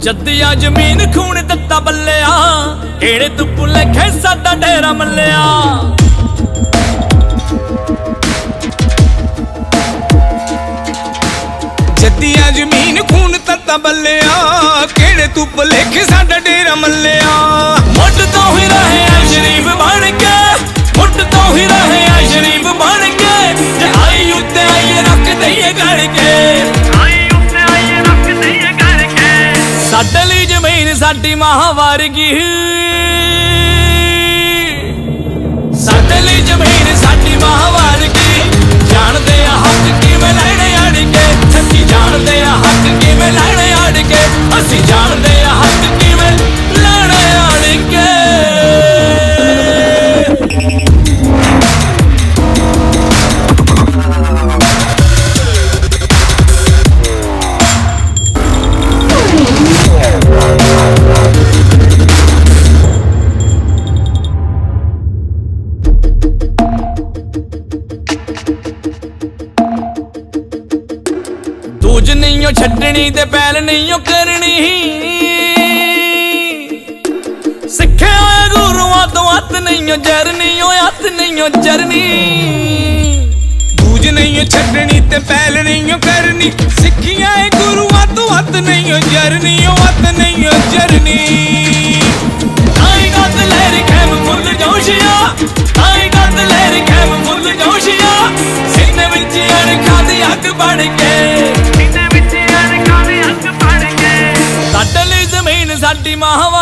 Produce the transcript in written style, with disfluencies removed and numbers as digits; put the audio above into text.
जद्दिया जमीन खून दत्ता बल्लिया केड़े तू भुलेखे साडा डेरा मल्लिया। जद्दिया जमीन खून दत्ता बल्लिया केड़े तू भुलेखे साडा डेरा मल्लिया। मुठ तो ही रहे आ शरीफ बन के, मुठ तो ही रहे आ शरीफ बन के, जे आई उत्ते आई रख दईए गड़ के, साडे लई जमीन साडी मां वर्गी, साडे लई जमीन साडी मां वर्गी। जानदे आ हक किवें लैणे अड़ के, सच्ची जानदे आ हक किवें लैणे अड़ के, असीं जानदे आ हक किवें लैणे अड़ के। दूज नहीं ओ छड्डनी ते पैल नहीं ओ करनी, सिखे होए गुरुआं तो हत्थ नहीं ओ जरनी, ओ हत्थ नहीं ओ जरनी। दूज नहीं ओ छड्डनी ते पैल नहीं ओ करनी, सिखियां ए गुरुआं तो हत्थ नहीं ओ जरनी, ओ हत्थ नहीं ओ जरनी। आई गत लहर खैम फुल जोशिया, आई गत लहर खैम फुल जोशिया, सीने विच अणखा दी अग बढ़ के, साडे लई जमीन साडी मां